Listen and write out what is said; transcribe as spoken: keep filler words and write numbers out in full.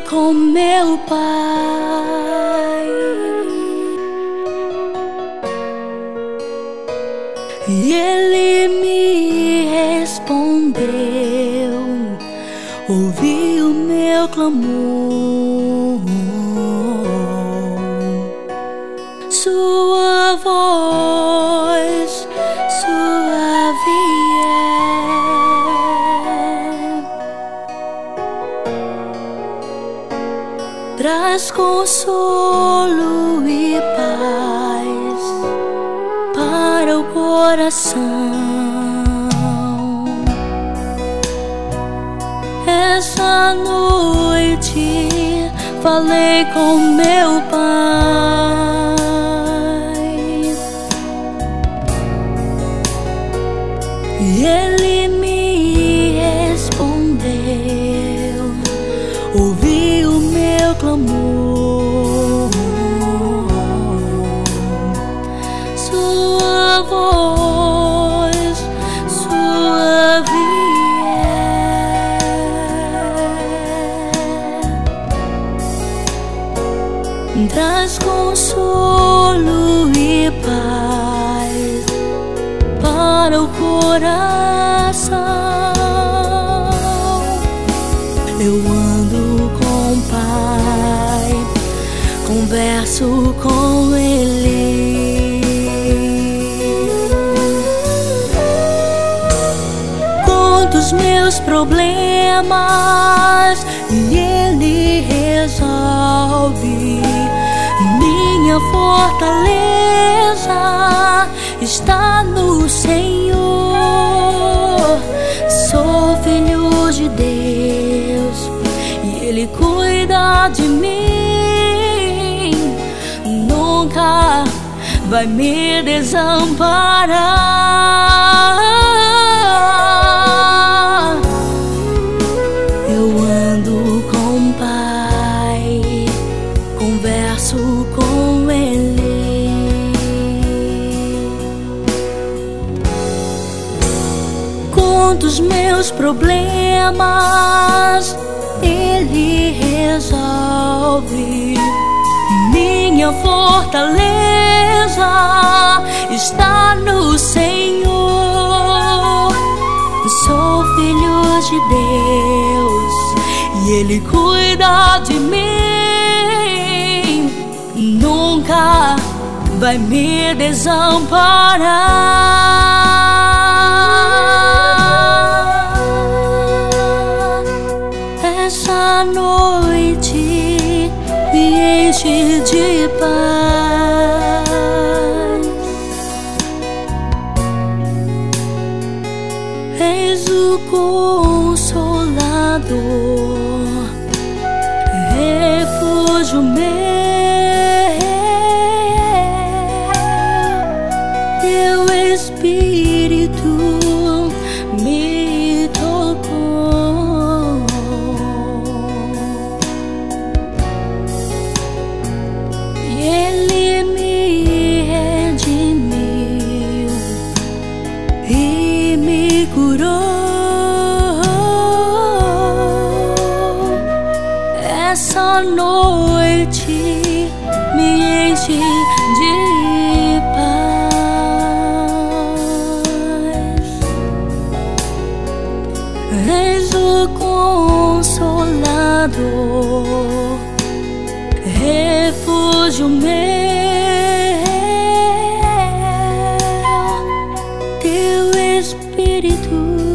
com meu pai e ele me respondeu, ouviu meu clamor. Sua voz suave é, traz consolo e paz para o coração. Essa noite falei com meu pai e ele me respondeu, ouviu meu clamor. Sua voz suave é, traz consolo e paz para o coração. Eu ando com o Pai, converso com Ele. Conto os meus problemas e Ele resolve. Minha fortaleza está no Senhor. Sou filho de Deus e Ele cuida de mim. Nunca vai me desamparar. Eu ando com o Pai, converso com Ele. Conto os meus problemas, Ele resolve. Minha fortaleza está no Senhor. Sou filho de Deus e Ele cuida de mim. Nunca vai me desamparar. Essa noite me enche de paz. És o Consolador, refúgio meu. Teu Espírito me tocou e Ele me redimiu e me curou. Essa noite me enche de paz. És o Consolador, refúgio meu. Teu Espírito